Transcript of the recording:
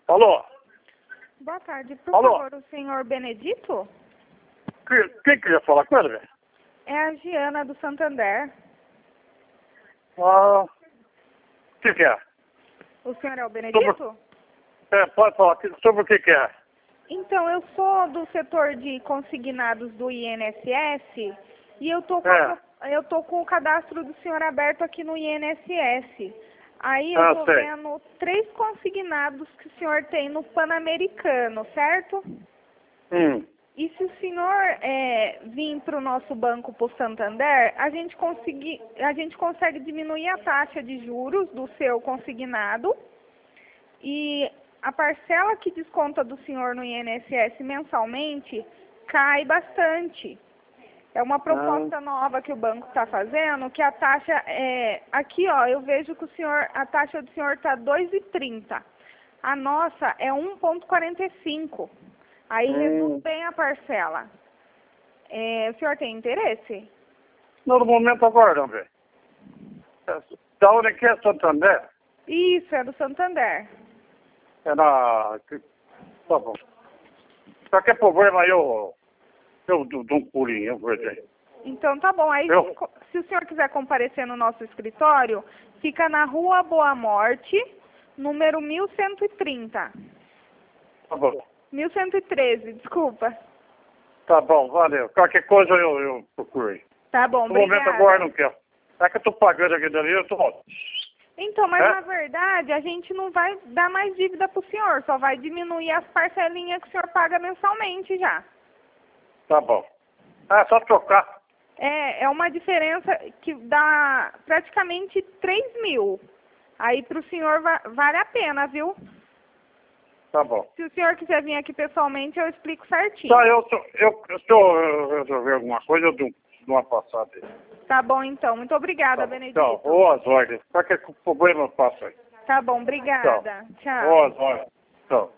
Alô? Boa tarde. Por Alô? favor, o senhor Benedito? Quem queria falar com ele, velho? É a Giana do Santander. Ah, o que é? O senhor é o Benedito? Pode falar. Sobre o que é? Então, eu sou do setor de consignados do INSS e eu tô com o cadastro do senhor aberto aqui no INSS. Aí eu tô sei. vendo 3 consignados que o senhor tem no Pan-Americano, certo? E se o senhor vir para o nosso banco, para o Santander, a gente consegue diminuir a taxa de juros do seu consignado e a parcela que desconta do senhor no INSS mensalmente cai bastante. É uma proposta nova que o banco está fazendo, que a taxa aqui, ó, eu vejo que a taxa do senhor está 2,30. A nossa é 1,45. Aí reduz bem a parcela. O senhor tem interesse? Não, no momento agora não, velho. Da onde que é Santander? Isso, é do Santander. É na... Tá bom. Qualquer problema eu dou um pulinho, por exemplo. Então tá bom. Aí se o senhor quiser comparecer no nosso escritório, fica na Rua Boa Morte, número 1130. Tá bom. 1113, desculpa. Tá bom, valeu. Qualquer coisa eu procuro. Tá bom, No momento agora não quero. É que eu tô pagando aqui dali, eu tô... Então, mas na verdade a gente não vai dar mais dívida pro senhor, só vai diminuir as parcelinhas que o senhor paga mensalmente já. Tá bom. É só trocar. É uma diferença que dá praticamente 3 mil. Aí pro senhor vale a pena, viu? Tá bom. Se o senhor quiser vir aqui pessoalmente, eu explico certinho. Tá, se eu resolver alguma coisa, eu dou uma passada aí. Tá bom, então. Muito obrigada, Tá, Benedito. tchau. Boas ordens. Qualquer problema eu passo aí. Tá bom, obrigada. Tchau. Boas ordens. Tchau.